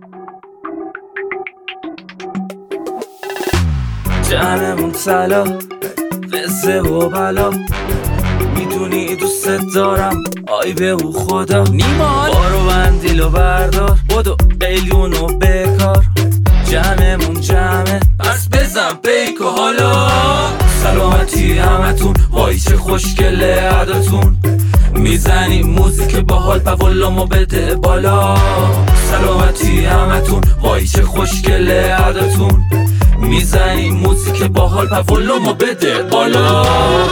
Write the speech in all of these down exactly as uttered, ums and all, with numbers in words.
جمعمون طلا قصه و بلا، میدونی دوست دارم آی به او خدا. نیمان بارو بندیلو بردار بدو قیلیونو بکار، جمعمون جمعه پس بزن بیکو حالا. سلامتی همتون وای چه خوشگله عداتون، میزنی موزیک باحال پولامو بده بالا. سلامتی همتون وای چه خوشگله عداتون، میزنی موزیک باحال پولامو بده بالا.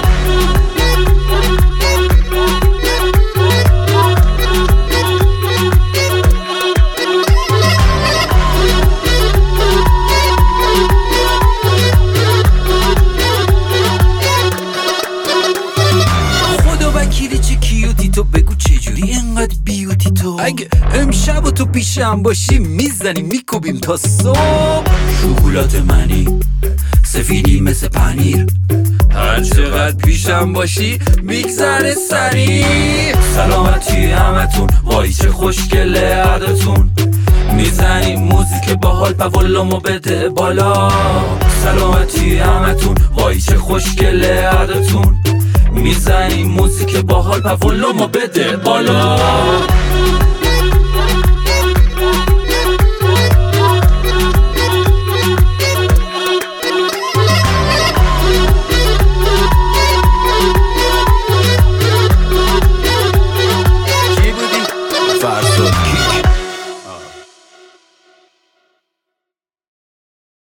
تو بگو چجوری انقدر بیوتی تو، اگه امشب و تو پیشم باشی میزنی میکوبیم تا صبح. شکلات منی سفیدی مثل پنیر، هر چقدر پیشم باشی میگذره سریع. سلامتی همتون وای چه خوشگله عداتون، میزنی موزیک باحال پولامو بده بالا. سلامتی همتون وای چه خوشگله عداتون، میزنی موزیک باحال پولامو بده بالا.